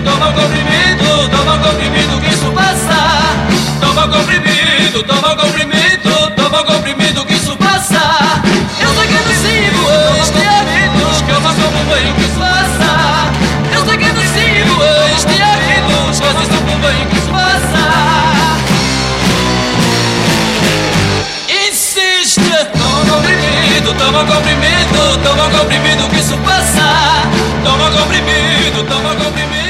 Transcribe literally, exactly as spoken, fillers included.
toma comprimido, toma comprimido que isso passa. Toma comprimido, toma comprimido, toma comprimido que isso passa. Eu sei que é nocivo este hábito, que eu faço como bem que isso passa. Eu sei que é nocivo este hábito, que eu faço como bem que isso passa. Insiste, toma comprimido, toma comprimido, toma comprimido que isso passa. Toma comprimido, toma comprimido.